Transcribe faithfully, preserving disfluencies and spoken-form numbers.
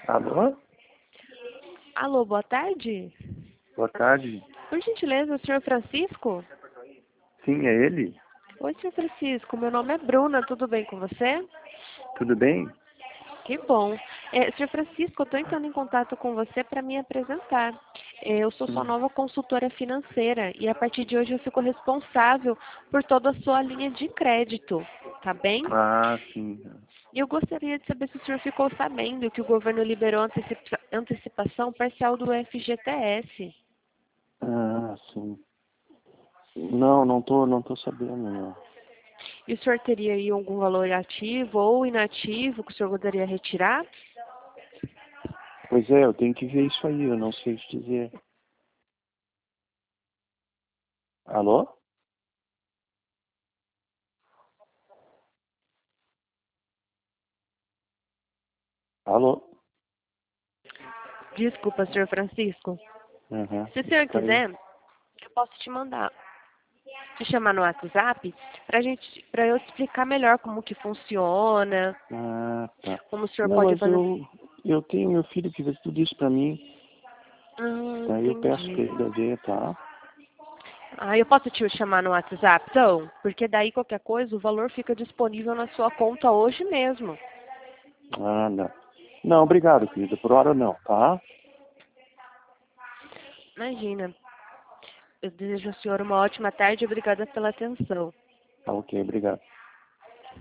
Alô? Alô, boa tarde. Boa tarde. Por gentileza, o senhor Francisco? Sim, é ele? Oi, senhor Francisco. Meu nome é Bruna. Tudo bem com você? Tudo bem? Que bom. É, senhor Francisco, eu estou entrando em contato com você para me apresentar. É, eu sou sua Hum. nova consultora financeira e a partir de hoje eu fico responsável por toda a sua linha de crédito, tá bem? Ah, sim. E eu gostaria de saber se o senhor ficou sabendo que o governo liberou antecipa- antecipação parcial do F G T S. Ah, sim. Não, não tô, não tô sabendo, não. E o senhor teria aí algum valor ativo ou inativo que o senhor poderia retirar? Pois é, eu tenho que ver isso aí, eu não sei te dizer. Alô? Alô? Desculpa, senhor Francisco. Uhum. Se o senhor Caiu. quiser, eu posso te mandar, te chamar no WhatsApp para gente, para eu te explicar melhor como que funciona, Ah, tá. como o senhor Não, pode mas fazer. eu, eu tenho meu filho que vê tudo isso pra mim. Ah, Daí eu peço entendi. pra ele ver, tá? Ah, eu posso te chamar no WhatsApp, então? Porque daí qualquer coisa, o valor fica disponível na sua conta hoje mesmo. Ah, não. Não, obrigado, querida. Por hora não, tá? Imagina. Eu desejo ao senhor uma ótima tarde e obrigada pela atenção. Tá ok, obrigado.